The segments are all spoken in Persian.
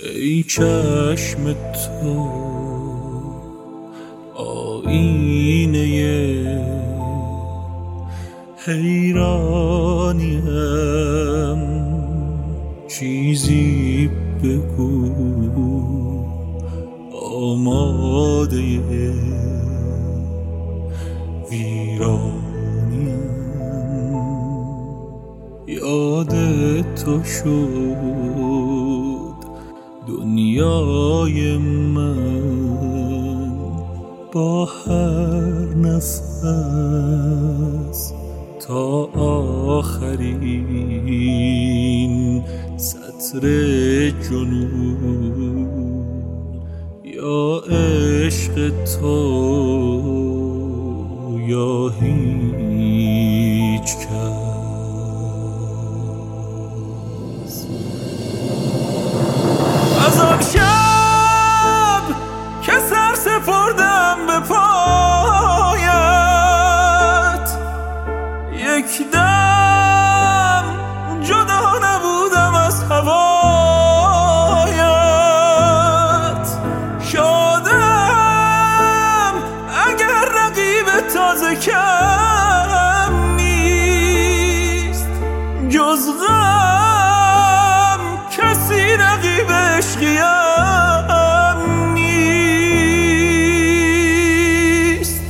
ای چشم تو آینه حیرانیم، چیزی بگو آماده ویرانیم. یاد تو شد دنیای من، با هر نفس تا آخرین سطر جنون. یا عشق تو یا هیچ کس. از آن شب که سر سپردم به پایت، یک دم جدا نبودم از هوایت. شادم اگر رقیب تازه کم نیست، جز غم کسی رقیب عشقیم نیست.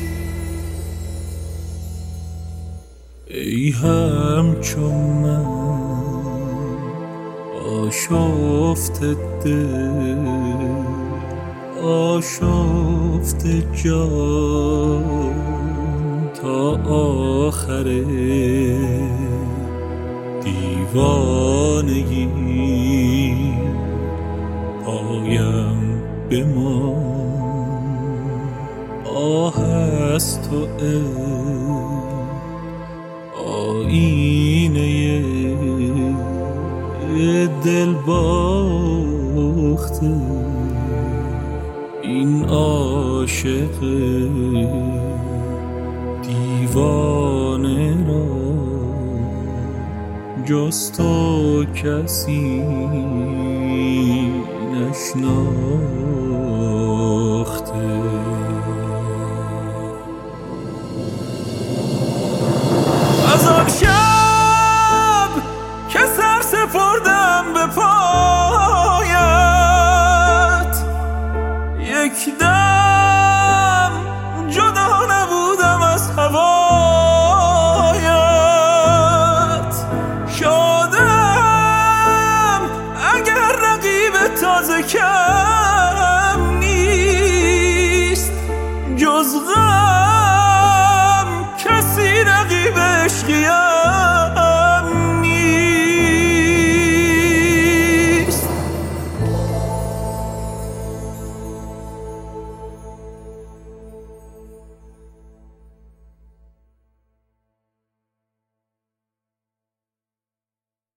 ای همچون من آشفته دل، آشفته جان تا آخر دیوانگی پایم بمان. آه از تو آینه دل باخته، این عاشق دیوانه را جز تو کسی نشناخته. از آن شب که سر سپردم به پایت، یک دم جدا نبودم از هوایت. شادم اگر رقیب تازه کم نیست، جز غم کسی رقیب عشقیم